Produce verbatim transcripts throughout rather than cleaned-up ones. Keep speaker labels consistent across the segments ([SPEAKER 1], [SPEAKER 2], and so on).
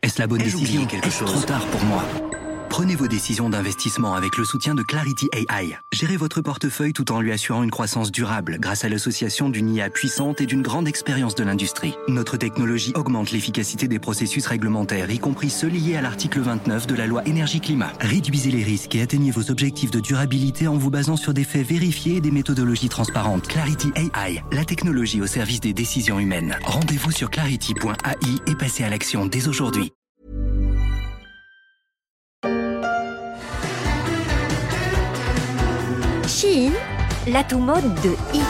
[SPEAKER 1] Est-ce la bonne
[SPEAKER 2] Ai-je
[SPEAKER 1] décision?
[SPEAKER 2] oublié quelque
[SPEAKER 1] Est-ce
[SPEAKER 2] chose?
[SPEAKER 1] trop tard pour moi? Prenez vos décisions d'investissement avec le soutien de Clarity A I. Gérez votre portefeuille tout en lui assurant une croissance durable grâce à l'association d'une I A puissante et d'une grande expérience de l'industrie. Notre technologie augmente l'efficacité des processus réglementaires, y compris ceux liés à l'article vingt-neuf de la loi énergie-climat. Réduisez les risques et atteignez vos objectifs de durabilité en vous basant sur des faits vérifiés et des méthodologies transparentes. Clarity A I, la technologie au service des décisions humaines. Rendez-vous sur clarity point A I et passez à l'action dès aujourd'hui.
[SPEAKER 3] Shein, l'atout mode de I.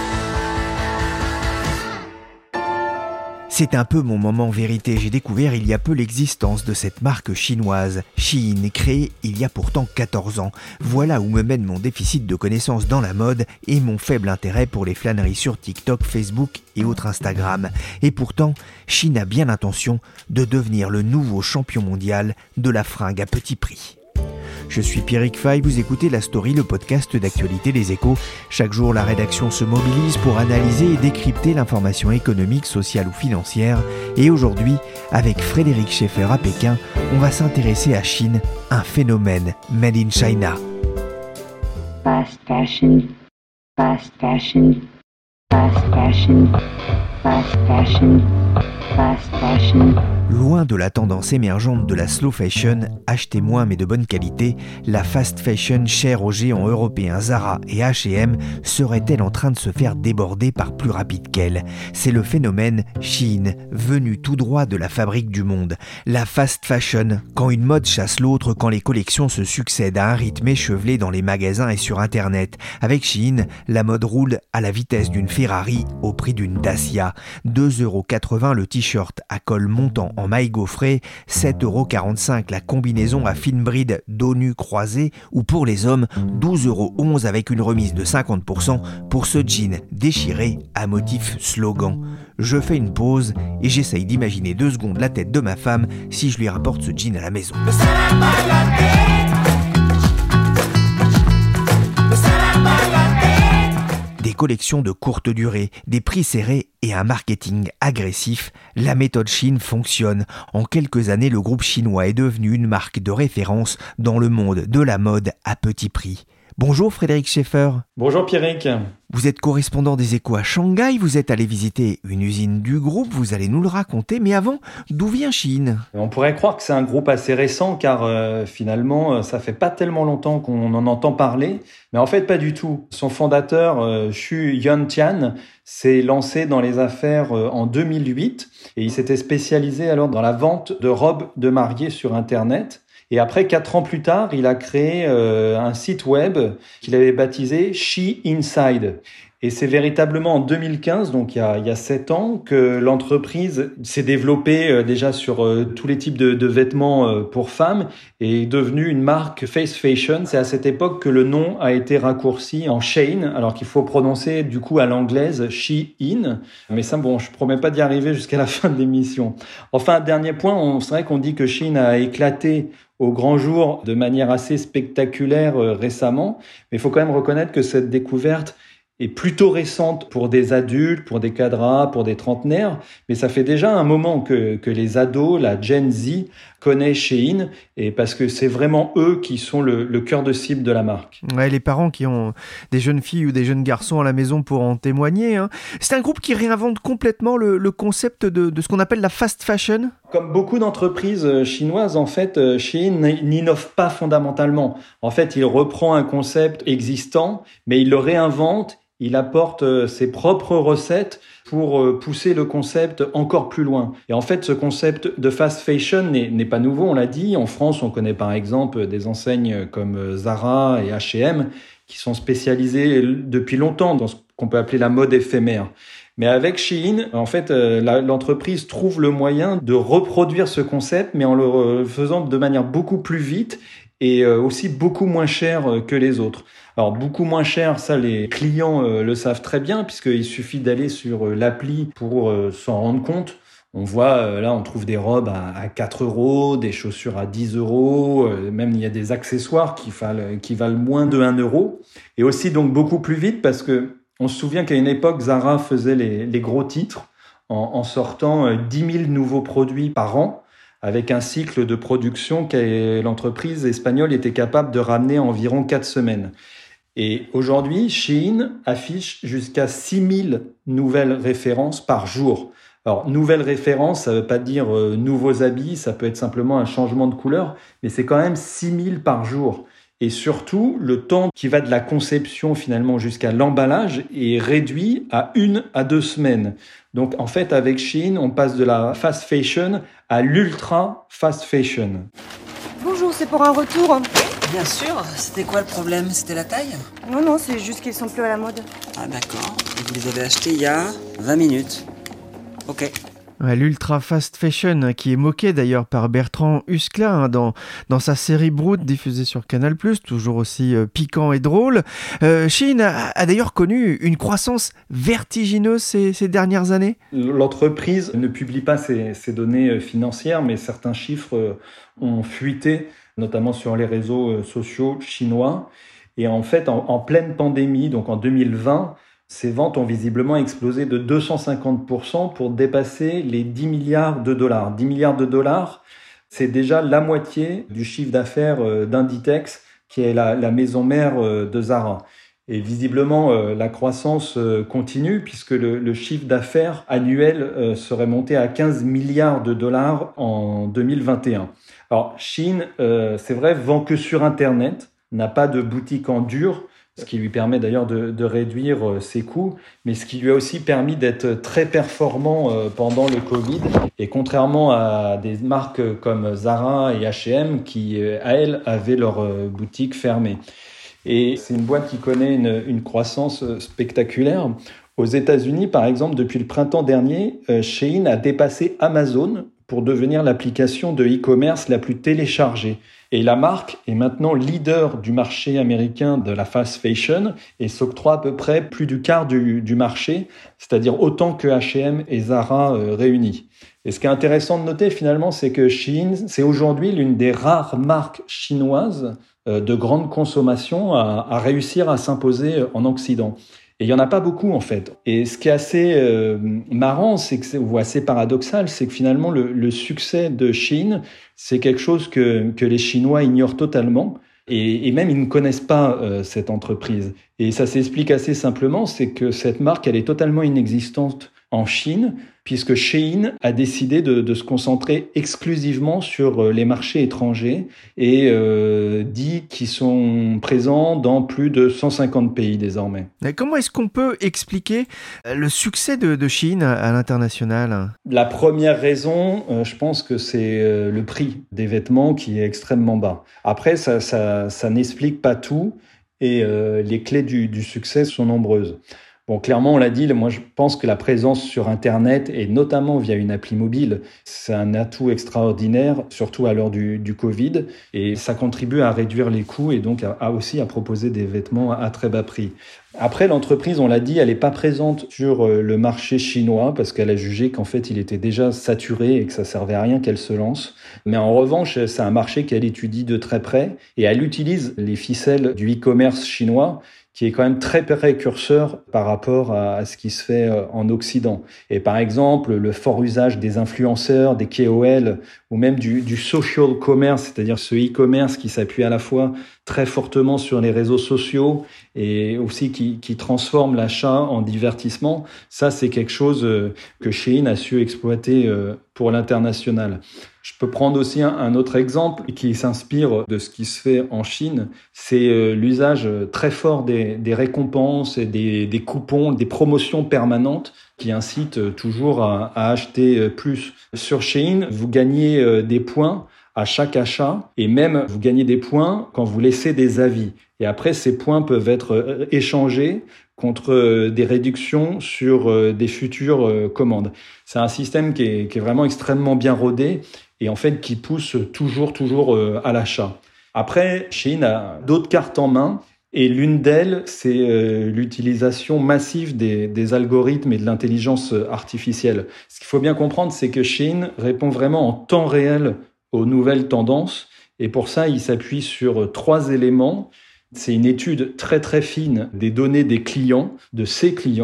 [SPEAKER 4] C'est un peu mon moment vérité. J'ai découvert il y a peu l'existence de cette marque chinoise, Shein, créée il y a pourtant quatorze ans. Voilà où me mène mon déficit de connaissances dans la mode et mon faible intérêt pour les flâneries sur TikTok, Facebook et autres Instagram. Et pourtant, Shein a bien l'intention de devenir le nouveau champion mondial de la fringue à petit prix. Je suis Pierrick Fay, vous écoutez La Story, le podcast d'actualité des Échos. Chaque jour, la rédaction se mobilise pour analyser et décrypter l'information économique, sociale ou financière. Et aujourd'hui, avec Frédéric Schaeffer à Pékin, on va s'intéresser à Shein, un phénomène made in China.
[SPEAKER 5] Fast fashion, fast fashion, fast fashion, fast fashion, fast fashion.
[SPEAKER 4] Loin de la tendance émergente de la slow fashion, achetez moins mais de bonne qualité, la fast fashion chère aux géants européens Zara et H et M serait-elle en train de se faire déborder par plus rapide qu'elle? C'est le phénomène Shein, venu tout droit de la fabrique du monde. La fast fashion, quand une mode chasse l'autre, quand les collections se succèdent à un rythme échevelé dans les magasins et sur Internet. Avec Shein, la mode roule à la vitesse d'une Ferrari au prix d'une Dacia. deux euros quatre-vingts le t-shirt à col montant en maille gaufrée, sept euros quarante-cinq la combinaison à fine bride dos nu croisé ou pour les hommes, douze euros onze avec une remise de cinquante pour cent pour ce jean déchiré à motif slogan. Je fais une pause et j'essaye d'imaginer deux secondes la tête de ma femme si je lui rapporte ce jean à la maison. Des collections de courte durée, des prix serrés et un marketing agressif, la méthode Shein fonctionne. En quelques années, le groupe chinois est devenu une marque de référence dans le monde de la mode à petit prix. Bonjour Frédéric Schaeffer.
[SPEAKER 6] Bonjour Pierrick.
[SPEAKER 4] Vous êtes correspondant des Échos à Shanghai, vous êtes allé visiter une usine du groupe, vous allez nous le raconter, mais avant, d'où vient Shein?
[SPEAKER 6] On pourrait croire que c'est un groupe assez récent car euh, finalement ça fait pas tellement longtemps qu'on en entend parler, mais en fait pas du tout. Son fondateur, euh, Xu Yuantian, s'est lancé dans les affaires euh, en deux mille huit et il s'était spécialisé alors dans la vente de robes de mariée sur Internet. Et après, quatre ans plus tard, il a créé euh, un site web qu'il avait baptisé She Inside. Et c'est véritablement en deux mille quinze, donc il y a, il y a sept ans, que l'entreprise s'est développée euh, déjà sur euh, tous les types de, de vêtements euh, pour femmes et est devenue une marque fast fashion. C'est à cette époque que le nom a été raccourci en Shein, alors qu'il faut prononcer du coup à l'anglaise Shein. Mais ça, bon, je promets pas d'y arriver jusqu'à la fin de l'émission. Enfin, dernier point, on, c'est vrai qu'on dit que Shein a éclaté au grand jour de manière assez spectaculaire euh, récemment, mais il faut quand même reconnaître que cette découverte est plutôt récente pour des adultes, pour des cadras, pour des trentenaires, mais ça fait déjà un moment que, que les ados, la Gen Z, connaissent Shein, et parce que c'est vraiment eux qui sont le, le cœur de cible de la marque.
[SPEAKER 4] Ouais, les parents qui ont des jeunes filles ou des jeunes garçons à la maison pour en témoigner, hein. C'est un groupe qui réinvente complètement le, le concept de, de ce qu'on appelle la fast fashion.
[SPEAKER 6] Comme beaucoup d'entreprises chinoises, en fait, Shein n'innove pas fondamentalement. En fait, il reprend un concept existant, mais il le réinvente. Il apporte ses propres recettes pour pousser le concept encore plus loin. Et en fait, ce concept de fast fashion n'est, n'est pas nouveau, on l'a dit. En France, on connaît par exemple des enseignes comme Zara et H et M qui sont spécialisées depuis longtemps dans ce qu'on peut appeler la mode éphémère. Mais avec Shein, en fait, la, l'entreprise trouve le moyen de reproduire ce concept, mais en le faisant de manière beaucoup plus vite et aussi beaucoup moins cher que les autres. Alors, beaucoup moins cher, ça, les clients euh, le savent très bien, puisqu'il suffit d'aller sur euh, l'appli pour euh, s'en rendre compte. On voit, euh, là, on trouve des robes à, à quatre euros, des chaussures à dix euros, euh, même il y a des accessoires qui valent, qui valent moins de un euro. Et aussi, donc, beaucoup plus vite, parce que on se souvient qu'à une époque, Zara faisait les, les gros titres en, en sortant euh, dix mille nouveaux produits par an. avec un cycle de production que l'entreprise espagnole était capable de ramener en environ quatre semaines. Et aujourd'hui, Shein affiche jusqu'à six mille nouvelles références par jour. Alors, nouvelles références, ça ne veut pas dire euh, nouveaux habits, ça peut être simplement un changement de couleur, mais c'est quand même six mille par jour. Et surtout, le temps qui va de la conception finalement jusqu'à l'emballage est réduit à une à deux semaines. Donc en fait, avec Shein, on passe de la fast fashion à l'ultra fast fashion.
[SPEAKER 2] Bonjour, c'est pour un retour.
[SPEAKER 7] Bien sûr, c'était quoi le problème? C'était la taille?
[SPEAKER 2] Non, non, c'est juste qu'ils sont plus à la mode.
[SPEAKER 7] Ah d'accord, et vous les avez achetés il y a vingt minutes. Ok.
[SPEAKER 4] Ouais, l'ultra fast fashion, qui est moqué d'ailleurs par Bertrand Huskla hein, dans, dans sa série Brut diffusée sur Canal plus, toujours aussi euh, piquant et drôle. Euh, Shein a, a d'ailleurs connu une croissance vertigineuse ces, ces dernières années.
[SPEAKER 6] L'entreprise ne publie pas ses, ses données financières, mais certains chiffres ont fuité, notamment sur les réseaux sociaux chinois. Et en fait, en, en pleine pandémie, donc en deux mille vingt, ces ventes ont visiblement explosé de deux cent cinquante pour cent pour dépasser les dix milliards de dollars. dix milliards de dollars, c'est déjà la moitié du chiffre d'affaires d'Inditex, qui est la, la maison mère de Zara. Et visiblement, la croissance continue puisque le, le chiffre d'affaires annuel serait monté à quinze milliards de dollars en deux mille vingt et un. Alors, Shein, c'est vrai, vend que sur Internet, n'a pas de boutique en dur, ce qui lui permet d'ailleurs de, de réduire ses coûts, mais ce qui lui a aussi permis d'être très performant pendant le Covid. Et contrairement à des marques comme Zara et H et M qui, à elles, avaient leur boutique fermée. Et c'est une boîte qui connaît une, une croissance spectaculaire. Aux États-Unis, par exemple, depuis le printemps dernier, Shein a dépassé Amazon pour devenir l'application de e-commerce la plus téléchargée. Et la marque est maintenant leader du marché américain de la fast fashion et s'octroie à peu près plus du quart du, du marché, c'est-à-dire autant que H et M et Zara euh, réunis. Et ce qui est intéressant de noter finalement, c'est que Shein, c'est aujourd'hui l'une des rares marques chinoises euh, de grande consommation à, à réussir à s'imposer en Occident. Et il n'y en a pas beaucoup, en fait. Et ce qui est assez euh, marrant, c'est que c'est, ou assez paradoxal, c'est que finalement, le, le succès de Shein, c'est quelque chose que, que les Chinois ignorent totalement. Et, et même, ils ne connaissent pas euh, cette entreprise. Et ça s'explique assez simplement, c'est que cette marque, elle est totalement inexistante en Chine, puisque Shein a décidé de, de se concentrer exclusivement sur les marchés étrangers et euh, dit qu'ils sont présents dans plus de cent cinquante pays désormais.
[SPEAKER 4] Comment est-ce qu'on peut expliquer le succès de, de Shein à l'international? La
[SPEAKER 6] première raison, euh, je pense que c'est euh, le prix des vêtements qui est extrêmement bas. Après, ça, ça, ça n'explique pas tout et euh, les clés du, du succès sont nombreuses. Bon, clairement, on l'a dit, moi je pense que la présence sur Internet, et notamment via une appli mobile, c'est un atout extraordinaire, surtout à l'heure du, du Covid, et ça contribue à réduire les coûts et donc à, à aussi à proposer des vêtements à très bas prix. Après, l'entreprise, on l'a dit, elle n'est pas présente sur le marché chinois parce qu'elle a jugé qu'en fait, il était déjà saturé et que ça servait à rien qu'elle se lance. Mais en revanche, c'est un marché qu'elle étudie de très près et elle utilise les ficelles du e-commerce chinois qui est quand même très précurseur par rapport à ce qui se fait en Occident. Et par exemple, le fort usage des influenceurs, des K O L, ou même du, du social commerce, c'est-à-dire ce e-commerce qui s'appuie à la fois très fortement sur les réseaux sociaux et aussi qui, qui transforme l'achat en divertissement, ça c'est quelque chose que Shein a su exploiter pour l'international. Je peux prendre aussi un, un autre exemple qui s'inspire de ce qui se fait en Chine, c'est l'usage très fort des, des récompenses, et des, des coupons, des promotions permanentes qui incitent toujours à, à acheter plus. Sur Shein, vous gagnez des points à chaque achat et même vous gagnez des points quand vous laissez des avis. Et après, ces points peuvent être échangés contre des réductions sur des futures commandes. C'est un système qui est, qui est vraiment extrêmement bien rodé et en fait qui pousse toujours, toujours à l'achat. Après, Shein a d'autres cartes en main et l'une d'elles, c'est l'utilisation massive des, des algorithmes et de l'intelligence artificielle. Ce qu'il faut bien comprendre, c'est que Shein répond vraiment en temps réel aux nouvelles tendances et pour ça, il s'appuie sur trois éléments. C'est une étude très très fine des données des clients, de ses clients.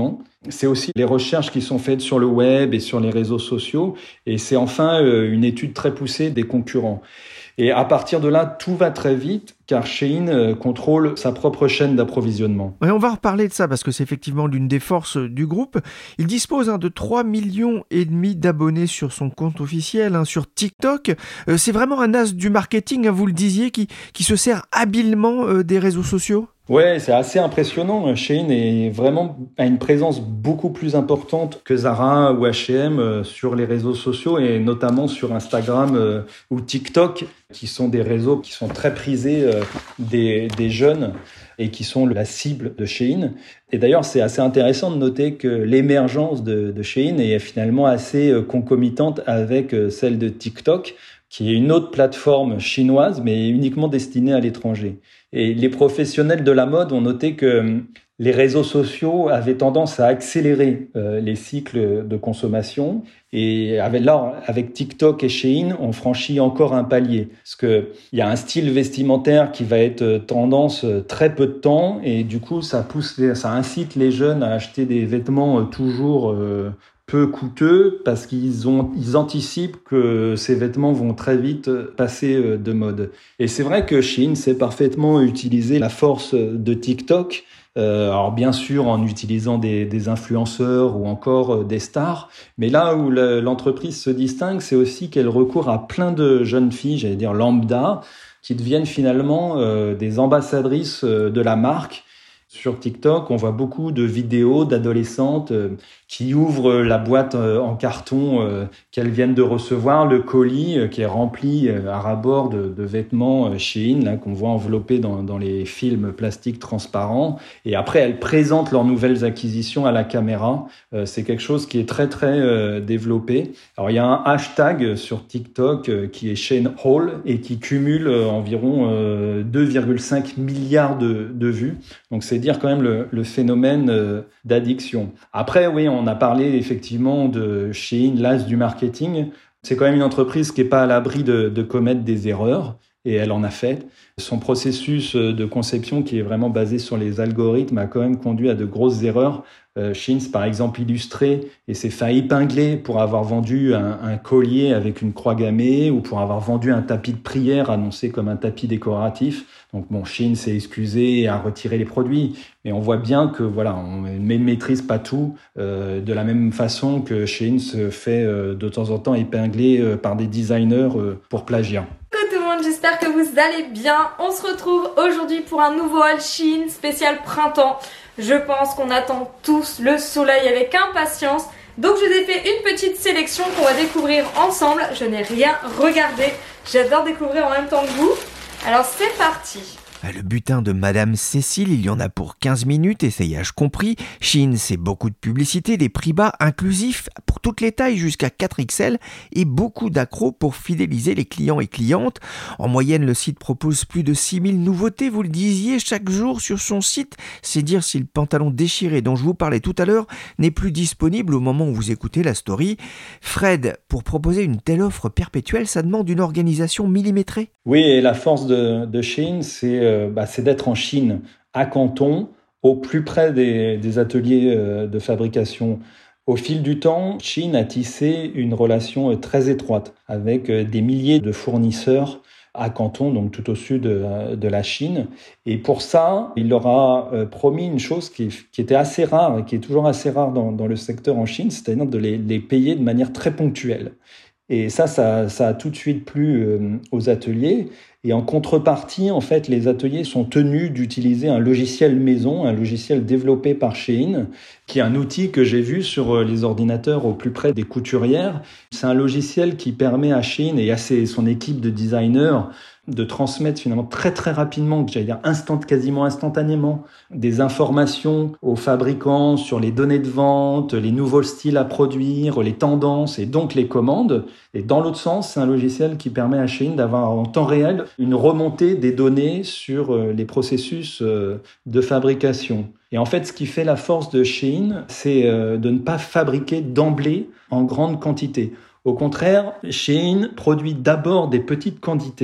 [SPEAKER 6] C'est aussi les recherches qui sont faites sur le web et sur les réseaux sociaux. Et c'est enfin une étude très poussée des concurrents. Et à partir de là, tout va très vite, car Shein contrôle sa propre chaîne d'approvisionnement.
[SPEAKER 4] Et on va reparler de ça, parce que c'est effectivement l'une des forces du groupe. Il dispose hein, de trois millions et demi d'abonnés sur son compte officiel, hein, sur TikTok. Euh, c'est vraiment un as du marketing, hein, vous le disiez, qui, qui se sert habilement euh, des réseaux sociaux.
[SPEAKER 6] Ouais, c'est assez impressionnant. Shein est vraiment a une présence beaucoup plus importante que Zara ou H et M sur les réseaux sociaux et notamment sur Instagram ou TikTok, qui sont des réseaux qui sont très prisés des, des jeunes et qui sont la cible de Shein. Et d'ailleurs, c'est assez intéressant de noter que l'émergence de, de Shein est finalement assez concomitante avec celle de TikTok, qui est une autre plateforme chinoise, mais uniquement destinée à l'étranger. Et les professionnels de la mode ont noté que les réseaux sociaux avaient tendance à accélérer euh, les cycles de consommation. Et avec, là, avec TikTok et Shein, on franchit encore un palier. Parce qu'il y a un style vestimentaire qui va être tendance très peu de temps. Et du coup, ça pousse, ça incite les jeunes à acheter des vêtements toujours euh, peu coûteux parce qu'ils ont, ils anticipent que ces vêtements vont très vite passer de mode. Et c'est vrai que Shein sait parfaitement utiliser la force de TikTok. Euh, alors bien sûr en utilisant des, des influenceurs ou encore des stars, mais là où le, l'entreprise se distingue, c'est aussi qu'elle recourt à plein de jeunes filles, j'allais dire lambda, qui deviennent finalement euh, des ambassadrices de la marque. Sur TikTok, on voit beaucoup de vidéos d'adolescentes euh, qui ouvrent la boîte euh, en carton euh, qu'elles viennent de recevoir, le colis euh, qui est rempli euh, à ras-bord de, de vêtements euh, Shein, là, qu'on voit enveloppés dans, dans les films plastiques transparents. Et après, elles présentent leurs nouvelles acquisitions à la caméra. Euh, c'est quelque chose qui est très, très euh, développé. Alors, il y a un hashtag sur TikTok euh, qui est Shein Haul et qui cumule euh, environ euh, deux virgule cinq milliards de, de vues. Donc, c'est dire quand même le, le phénomène euh, d'addiction. Après, oui, on a parlé effectivement de Shein, l'as du marketing. C'est quand même une entreprise qui n'est pas à l'abri de, de commettre des erreurs, et elle en a fait. Son processus de conception, qui est vraiment basé sur les algorithmes, a quand même conduit à de grosses erreurs. Euh, Shein, par exemple, illustré et s'est fait épingler pour avoir vendu un, un collier avec une croix gammée ou pour avoir vendu un tapis de prière annoncé comme un tapis décoratif. Donc bon, Shein s'est excusé et a retiré les produits, mais on voit bien que voilà, on ne maîtrise pas tout euh, de la même façon que Shein se fait euh, de temps en temps épingler euh, par des designers euh, pour plagiat.
[SPEAKER 8] Coucou tout le monde, j'espère que vous allez bien. On se retrouve aujourd'hui pour un nouveau haul Shein spécial printemps. Je pense qu'on attend tous le soleil avec impatience. Donc je vous ai fait une petite sélection qu'on va découvrir ensemble. Je n'ai rien regardé. J'adore découvrir en même temps que vous. Alors c'est parti.
[SPEAKER 4] Le butin de Madame Cécile, il y en a pour quinze minutes, essayage compris. Shein, c'est beaucoup de publicité, des prix bas inclusifs pour toutes les tailles jusqu'à quatre X L et beaucoup d'accros pour fidéliser les clients et clientes. En moyenne, le site propose plus de six mille nouveautés, vous le disiez, chaque jour sur son site. C'est dire si le pantalon déchiré dont je vous parlais tout à l'heure n'est plus disponible au moment où vous écoutez la story. Fred, pour proposer une telle offre perpétuelle, ça demande une organisation millimétrée.
[SPEAKER 6] Oui, et la force de, de Shein, c'est euh, Bah, c'est d'être en Chine, à Canton, au plus près des, des ateliers euh, de fabrication. Au fil du temps, Shein a tissé une relation euh, très étroite avec euh, des milliers de fournisseurs à Canton, donc tout au sud de, de la Chine. Et pour ça, il leur a euh, promis une chose qui, qui était assez rare et qui est toujours assez rare dans, dans le secteur en Chine, c'est-à-dire de les, les payer de manière très ponctuelle. Et ça, ça, ça a tout de suite plu euh, aux ateliers. Et en contrepartie, en fait, les ateliers sont tenus d'utiliser un logiciel maison, un logiciel développé par Shein, qui est un outil que j'ai vu sur les ordinateurs au plus près des couturières. C'est un logiciel qui permet à Shein et à ses, son équipe de designers de transmettre finalement très très rapidement, j'allais dire instant, quasiment instantanément, des informations aux fabricants sur les données de vente, les nouveaux styles à produire, les tendances et donc les commandes. Et dans l'autre sens, c'est un logiciel qui permet à Shein d'avoir en temps réel une remontée des données sur les processus de fabrication. Et en fait, ce qui fait la force de Shein, c'est de ne pas fabriquer d'emblée en grande quantité. Au contraire, Shein produit d'abord des petites quantités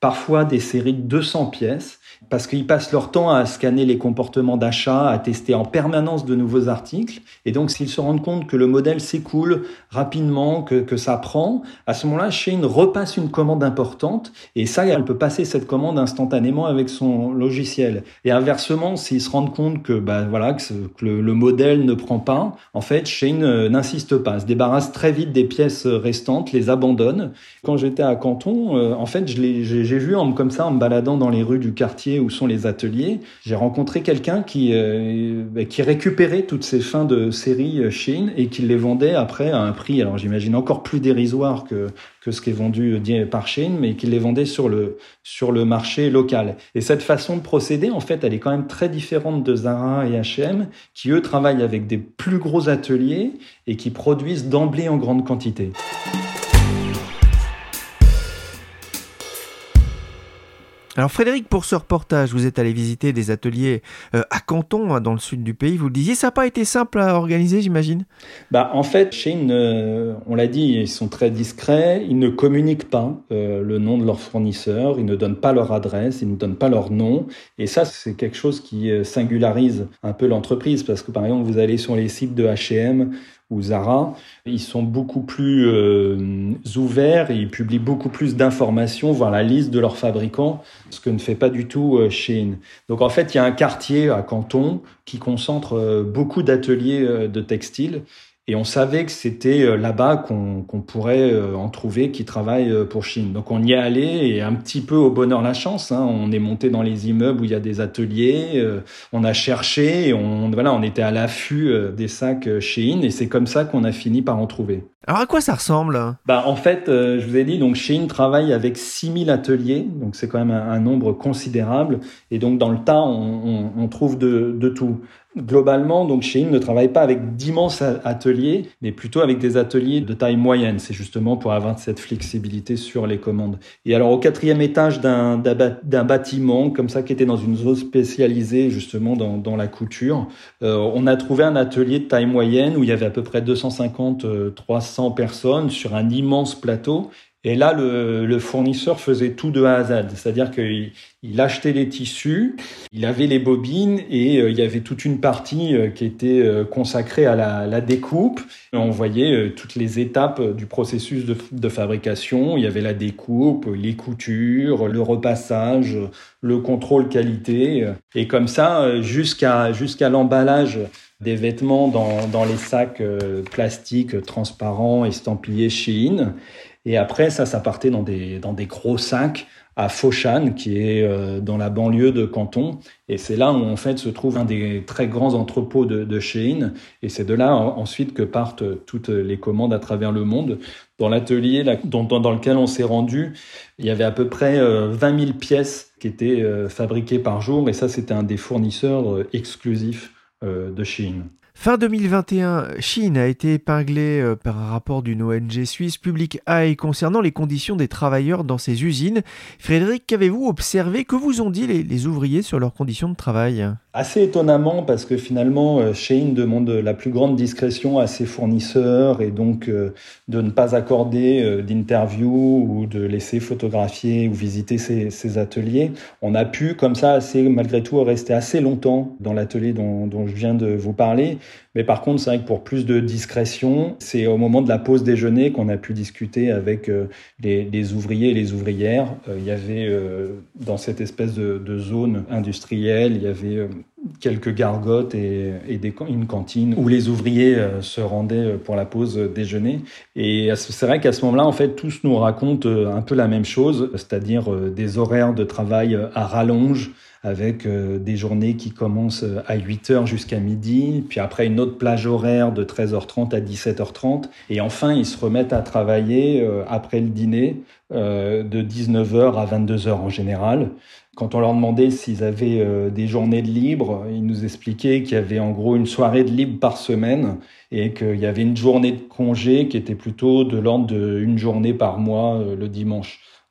[SPEAKER 6] parfois des séries de deux cents pièces, parce qu'ils passent leur temps à scanner les comportements d'achat, à tester en permanence de nouveaux articles. Et donc, s'ils se rendent compte que le modèle s'écoule rapidement, que, que ça prend, à ce moment-là, Shein repasse une commande importante. Et ça, elle peut passer cette commande instantanément avec son logiciel. Et inversement, s'ils se rendent compte que, bah, voilà, que, ce, que le, le modèle ne prend pas, en fait, Shein euh, n'insiste pas, se débarrasse très vite des pièces restantes, les abandonne. Quand j'étais à Canton, euh, en fait, je l'ai, j'ai, j'ai vu en, comme ça, en me baladant dans les rues du quartier où sont les ateliers, j'ai rencontré quelqu'un qui, euh, qui récupérait toutes ces fins de série Shein et qui les vendait après à un prix, alors j'imagine encore plus dérisoire que, que ce qui est vendu par Shein, mais qui les vendait sur le, sur le marché local. Et cette façon de procéder, en fait, elle est quand même très différente de Zara et H et M, qui eux travaillent avec des plus gros ateliers et qui produisent d'emblée en grande quantité.
[SPEAKER 4] Alors Frédéric, pour ce reportage, vous êtes allé visiter des ateliers euh, à Canton, hein, dans le sud du pays. Vous le disiez, ça n'a pas été simple à organiser, j'imagine ?
[SPEAKER 6] Bah, en fait, Shein, euh, on l'a dit, ils sont très discrets. Ils ne communiquent pas euh, le nom de leurs fournisseurs. Ils ne donnent pas leur adresse. Ils ne donnent pas leur nom. Et ça, c'est quelque chose qui singularise un peu l'entreprise. Parce que, par exemple, vous allez sur les sites de H et M ou Zara, ils sont beaucoup plus euh, ouverts et ils publient beaucoup plus d'informations, voire la liste de leurs fabricants, ce que ne fait pas du tout euh, Shein. Donc en fait, il y a un quartier à Canton qui concentre euh, beaucoup d'ateliers euh, de textiles. Et on savait que c'était là-bas qu'on, qu'on pourrait en trouver qui travaillent pour Shein. Donc on y est allé et un petit peu au bonheur la chance. Hein. On est monté dans les immeubles où il y a des ateliers, euh, on a cherché, et on, voilà, on était à l'affût des sacs Shein et c'est comme ça qu'on a fini par en trouver.
[SPEAKER 4] Alors à quoi ça ressemble ?
[SPEAKER 6] Bah en fait, euh, je vous ai dit, donc Shein travaille avec six mille ateliers, donc c'est quand même un, un nombre considérable. Et donc dans le tas, on, on, on trouve de, de tout. Globalement, donc Shein ne travaille pas avec d'immenses ateliers, mais plutôt avec des ateliers de taille moyenne. C'est justement pour avoir cette flexibilité sur les commandes. Et alors au quatrième étage d'un, d'un, d'un bâtiment, comme ça, qui était dans une zone spécialisée justement dans, dans la couture, euh, on a trouvé un atelier de taille moyenne où il y avait à peu près deux cent cinquante à trois cents personnes sur un immense plateau. Et là, le, le fournisseur faisait tout de A à Z. C'est-à-dire qu'il il achetait les tissus, il avait les bobines et euh, il y avait toute une partie euh, qui était euh, consacrée à la, la découpe. On voyait euh, toutes les étapes du processus de, de fabrication. Il y avait la découpe, les coutures, le repassage, le contrôle qualité. Et comme ça, jusqu'à, jusqu'à l'emballage des vêtements dans, dans les sacs euh, plastiques transparents estampillés Shein. Et après, ça, ça partait dans des, dans des gros sacs à Foshan, qui est euh, dans la banlieue de Canton. Et c'est là où, en fait, se trouve un des très grands entrepôts de, de Shein. Et c'est de là, ensuite, que partent toutes les commandes à travers le monde. Dans l'atelier là, dans, dans lequel on s'est rendu, il y avait à peu près euh, vingt mille pièces qui étaient euh, fabriquées par jour. Et ça, c'était un des fournisseurs euh, exclusifs euh, de Shein.
[SPEAKER 4] Fin deux mille vingt et un, Shein a été épinglé par un rapport d'une O N G suisse, Public Eye, concernant les conditions des travailleurs dans ces usines. Frédéric, qu'avez-vous observé ? Que vous ont dit les, les ouvriers sur leurs conditions de travail ?
[SPEAKER 6] Assez étonnamment, parce que finalement, Shein demande la plus grande discrétion à ses fournisseurs et donc euh, de ne pas accorder euh, d'interviews ou de laisser photographier ou visiter ses, ses ateliers. On a pu, comme ça, assez, malgré tout, rester assez longtemps dans l'atelier dont, dont je viens de vous parler. Mais par contre, c'est vrai que pour plus de discrétion, c'est au moment de la pause déjeuner qu'on a pu discuter avec euh, les, les ouvriers et les ouvrières. Euh, il y avait, euh, dans cette espèce de, de zone industrielle, il y avait euh, quelques gargotes et, et des, une cantine où les ouvriers euh, se rendaient pour la pause déjeuner. Et c'est vrai qu'à ce moment-là, en fait, tous nous racontent un peu la même chose, c'est-à-dire euh, des horaires de travail à rallonge, avec euh, des journées qui commencent à huit heures jusqu'à midi, puis après une autre plage horaire de treize heures trente à dix-sept heures trente, et enfin ils se remettent à travailler euh, après le dîner euh, de dix-neuf heures à vingt-deux heures en général. Quand on leur demandait s'ils avaient euh, des journées de libre, ils nous expliquaient qu'il y avait en gros une soirée de libre par semaine et qu'il y avait une journée de congé qui était plutôt de l'ordre d'une journée par mois euh, le dimanche.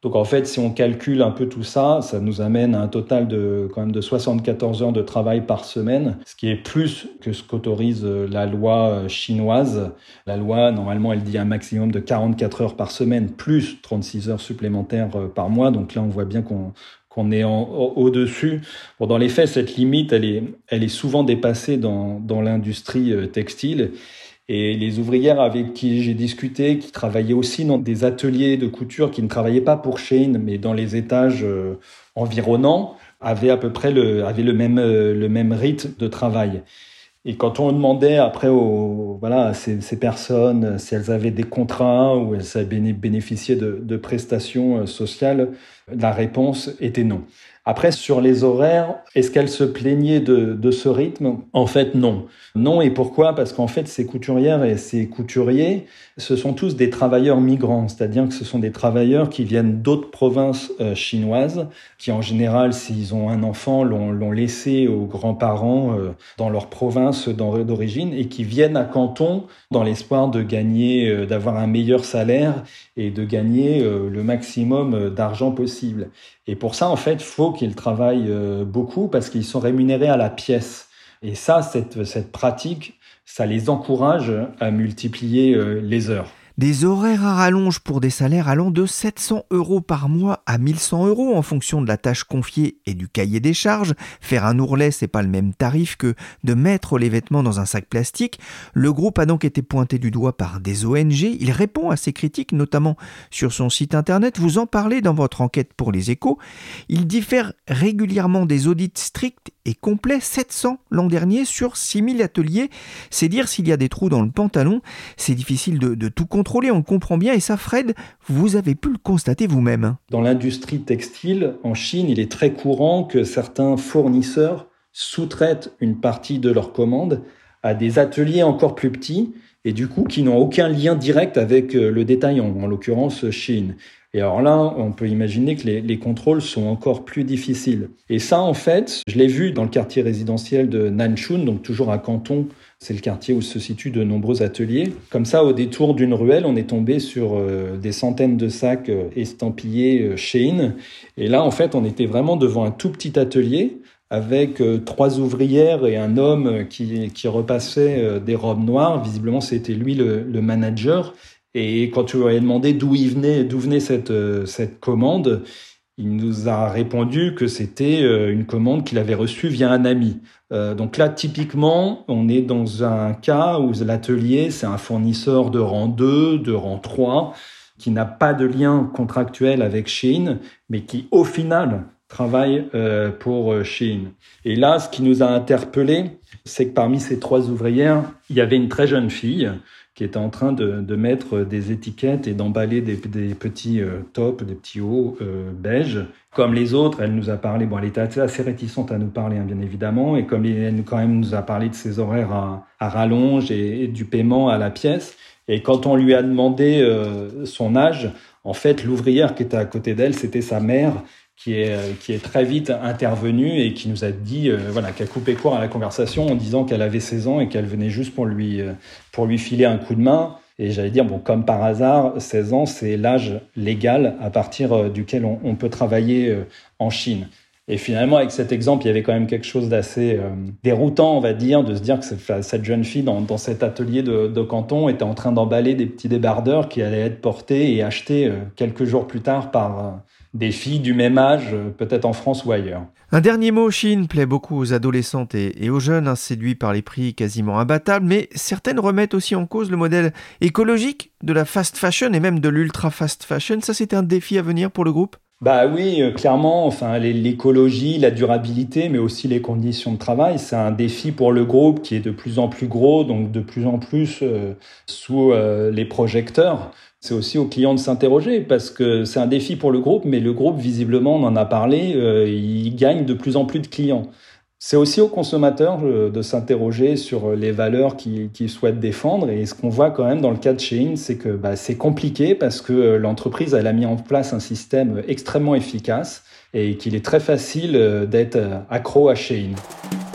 [SPEAKER 6] Donc en fait, si on calcule un peu tout ça, ça nous amène à un total de quand même de soixante-quatorze heures de travail par semaine, ce qui est plus que ce qu'autorise la loi chinoise. La loi, normalement, elle dit un maximum de quarante-quatre heures par semaine, plus trente-six heures supplémentaires par mois. Donc là, on voit bien qu'on qu'on est en, au-dessus. Bon, dans les faits, cette limite, elle est, elle est souvent dépassée dans, dans l'industrie textile. Et les ouvrières avec qui j'ai discuté, qui travaillaient aussi dans des ateliers de couture, qui ne travaillaient pas pour Shein, mais dans les étages euh, environnants, avaient à peu près le, avaient le même, euh, le même rythme de travail. Et quand on demandait après aux, voilà, à ces, ces personnes si elles avaient des contrats ou elles avaient bénéficié de, de prestations sociales, la réponse était non. Après, sur les horaires, est-ce qu'elles se plaignaient de, de ce rythme ? En fait, non. Non, et pourquoi ? Parce qu'en fait, ces couturières et ces couturiers, ce sont tous des travailleurs migrants, c'est-à-dire que ce sont des travailleurs qui viennent d'autres provinces euh, chinoises, qui en général, s'ils ont un enfant, l'ont, l'ont laissé aux grands-parents euh, dans leur province d'origine et qui viennent à Canton dans l'espoir de gagner, euh, d'avoir un meilleur salaire et de gagner euh, le maximum d'argent possible. Et pour ça, en fait, il faut qu'ils travaillent euh, beaucoup parce qu'ils sont rémunérés à la pièce. Et ça, cette, cette pratique, ça les encourage à multiplier euh, les heures.
[SPEAKER 4] Des horaires à rallonge pour des salaires allant de sept cents euros par mois à mille cent euros en fonction de la tâche confiée et du cahier des charges. Faire un ourlet, c'est pas le même tarif que de mettre les vêtements dans un sac plastique. Le groupe a donc été pointé du doigt par des O N G. Il répond à ces critiques, notamment sur son site internet. Vous en parlez dans votre enquête pour Les Échos. Il diffère régulièrement des audits stricts et complets, sept cents l'an dernier sur six mille ateliers. C'est dire s'il y a des trous dans le pantalon. C'est difficile de, de tout contrôler, on le comprend bien. Et ça, Fred, vous avez pu le constater vous-même.
[SPEAKER 6] Dans l'industrie textile, en Chine, il est très courant que certains fournisseurs sous-traitent une partie de leurs commandes à des ateliers encore plus petits et du coup qui n'ont aucun lien direct avec le détaillant, en l'occurrence Shein. Et alors là, on peut imaginer que les, les contrôles sont encore plus difficiles. Et ça, en fait, je l'ai vu dans le quartier résidentiel de Nanchun, donc toujours à Canton. C'est le quartier où se situent de nombreux ateliers. Comme ça, au détour d'une ruelle, on est tombé sur euh, des centaines de sacs euh, estampillés euh, Shein. Et là, en fait, on était vraiment devant un tout petit atelier avec euh, trois ouvrières et un homme qui, qui repassait euh, des robes noires. Visiblement, c'était lui le, le manager. Et quand tu lui as demandé d'où il venait, d'où venait cette, euh, cette commande, il nous a répondu que c'était euh, une commande qu'il avait reçue via un ami. Euh, donc là, typiquement, on est dans un cas où l'atelier, c'est un fournisseur de rang deux, de rang trois, qui n'a pas de lien contractuel avec Shein, mais qui, au final, travaille euh, pour euh, Shein. Et là, ce qui nous a interpellés, c'est que parmi ces trois ouvrières, il y avait une très jeune fille qui était en train de, de mettre des étiquettes et d'emballer des, des petits euh, tops, des petits hauts euh, beige. Comme les autres, elle nous a parlé, bon, elle était assez réticente à nous parler, hein, bien évidemment, et comme elle quand même nous a parlé de ses horaires à, à rallonge et, et du paiement à la pièce. Et quand on lui a demandé euh, son âge, en fait, l'ouvrière qui était à côté d'elle, c'était sa mère, qui est, qui est très vite intervenue et qui nous a dit, euh, voilà, qui a coupé court à la conversation en disant qu'elle avait seize ans et qu'elle venait juste pour lui, euh, pour lui filer un coup de main. Et j'allais dire, bon, comme par hasard, seize ans, c'est l'âge légal à partir euh, duquel on, on peut travailler euh, en Chine. Et finalement, avec cet exemple, il y avait quand même quelque chose d'assez euh, déroutant, on va dire, de se dire que cette, cette jeune fille dans, dans cet atelier de, de Canton était en train d'emballer des petits débardeurs qui allaient être portés et achetés euh, quelques jours plus tard par euh, des filles du même âge, euh, peut-être en France ou ailleurs.
[SPEAKER 4] Un dernier mot, Shein plaît beaucoup aux adolescentes et, et aux jeunes, hein, séduits par les prix quasiment imbattables, mais certaines remettent aussi en cause le modèle écologique de la fast fashion et même de l'ultra fast fashion. Ça, c'est un défi à venir pour le groupe ?
[SPEAKER 6] Bah oui, euh, clairement, enfin l'écologie, la durabilité, mais aussi les conditions de travail, c'est un défi pour le groupe qui est de plus en plus gros, donc de plus en plus euh, sous euh, les projecteurs. C'est aussi aux clients de s'interroger parce que c'est un défi pour le groupe, mais le groupe, visiblement, on en a parlé, euh, il gagne de plus en plus de clients. C'est aussi aux consommateurs de s'interroger sur les valeurs qu'ils, qu'ils souhaitent défendre. Et ce qu'on voit quand même dans le cas de Shein, c'est que bah, c'est compliqué parce que l'entreprise elle a mis en place un système extrêmement efficace et qu'il est très facile d'être accro à Shein.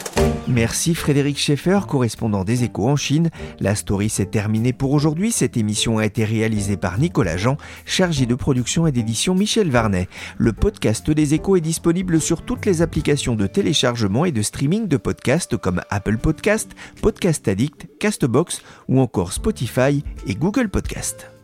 [SPEAKER 4] Merci Frédéric Schaeffer, correspondant des Échos en Chine. La story s'est terminée pour aujourd'hui. Cette émission a été réalisée par Nicolas Jean, chargé de production et d'édition Michel Varnet. Le podcast des Échos est disponible sur toutes les applications de téléchargement et de streaming de podcasts comme Apple Podcast, Podcast Addict, Castbox ou encore Spotify et Google Podcast.